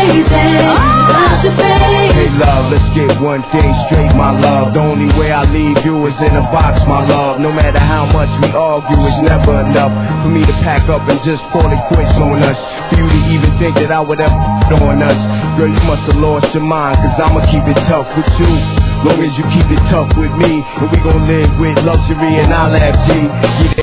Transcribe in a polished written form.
Hey love, let's get one thing straight, my love. The only way I leave you is in a box, my love. No matter how much we argue, it's never enough for me to pack up and just call it quits on us. For you to even think that I would ever on us. Girl, you must have lost your mind, cause I'ma keep it tough with you. Long as you keep it tough with me, and we gon' live with luxury and I'll have G.